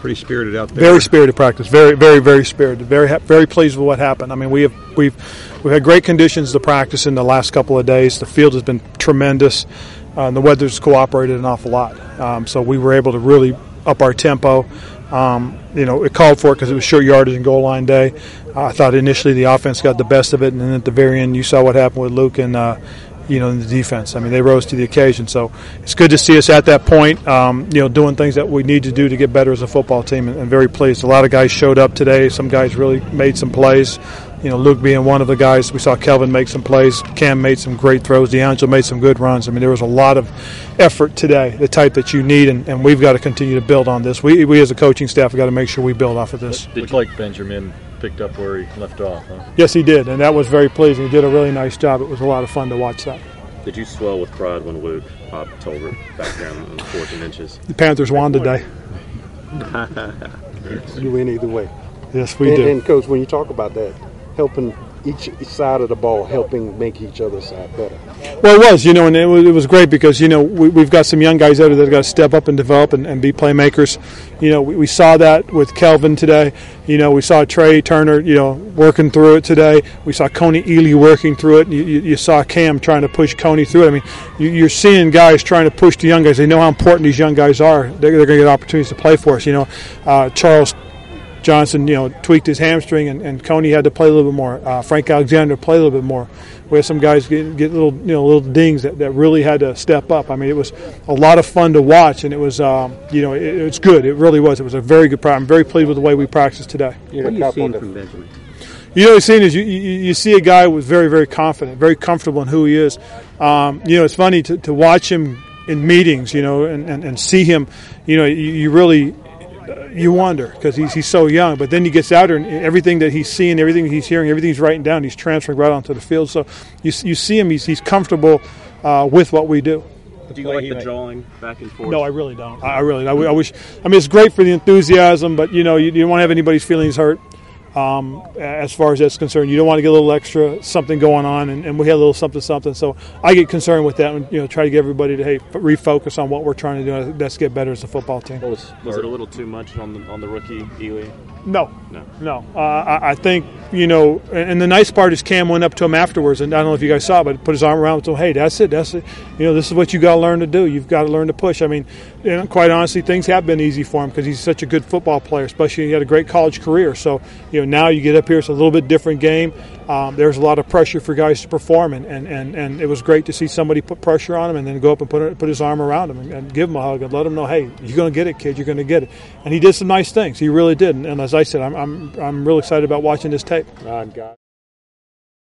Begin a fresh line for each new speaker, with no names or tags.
pretty spirited out there.
Very spirited practice. Very, very, very spirited. Very pleased with what happened. I mean, we've had great conditions to practice in the last couple of days. The field has been tremendous. The weather's cooperated an awful lot. So we were able to really up our tempo. It called for it because it was short yardage and goal line day. I thought initially the offense got the best of it, and then at the very end you saw what happened with Luke and in the defense. I mean, they rose to the occasion. So it's good to see us at that point, doing things that we need to do to get better as a football team, and very pleased. A lot of guys showed up today. Some guys really made some plays. Luke being one of the guys. We saw Kelvin make some plays. Cam made some great throws. DeAngelo made some good runs. I mean, there was a lot of effort today, the type that you need, and we've got to continue to build on this. We as a coaching staff have got to make sure we build off of this.
Did you like Benjamin picked up where he left off, huh?
Yes, he did, and that was very pleasing. He did a really nice job. It was a lot of fun to watch that.
Did you swell with pride when Luke popped Tolbert back down on the 14 inches?
The Panthers won today.
You win either way.
Yes, we do.
And, Coach, when you talk about that, helping each side of the ball, helping make each other's side better.
Well, it was, and it was great because, we've got some young guys out there that have got to step up and develop and be playmakers. We saw that with Kelvin today. We saw Trey Turner, working through it today. We saw Coney Ely working through it. You saw Cam trying to push Coney through it. I mean, you're seeing guys trying to push the young guys. They know how important these young guys are. They're going to get opportunities to play for us. Charles Johnson, tweaked his hamstring, and Coney had to play a little bit more. Frank Alexander played a little bit more. We had some guys get little dings that really had to step up. I mean, it was a lot of fun to watch, and it was it's good. It really was. It was a very good practice. I'm very pleased with the way we practiced today.
What are you seeing from Benjamin?
What you're seeing is you see a guy who was very, very confident, very comfortable in who he is. It's funny to watch him in meetings, and see him. You really. You wonder because he's so young, but then he gets out there and everything that he's seeing, everything he's hearing, everything he's writing down, he's transferring right onto the field. So you see him; he's comfortable with what we do.
Do you like the drawing back and forth?
No, I really don't. I wish. I mean, it's great for the enthusiasm, but you don't want to have anybody's feelings hurt. As far as that's concerned, you don't want to get a little extra something going on, and we had a little something. So I get concerned with that, and try to get everybody to refocus on what we're trying to do. Let's get better as a football team.
Was it a little too much on the rookie Ely?
No. I think and the nice part is Cam went up to him afterwards, and I don't know if you guys saw, but put his arm around him and told him, "Hey, that's it. This is what you got to learn to do. You've got to learn to push." I mean, quite honestly, things have been easy for him because he's such a good football player. Especially he had a great college career. So now you get up here, it's a little bit different game. There's a lot of pressure for guys to perform, and it was great to see somebody put pressure on him and then go up and put his arm around him and give him a hug and let him know, "Hey, you're going to get it, kid. You're going to get it." And he did some nice things. He really did. And as I said, I'm real excited about watching this tape.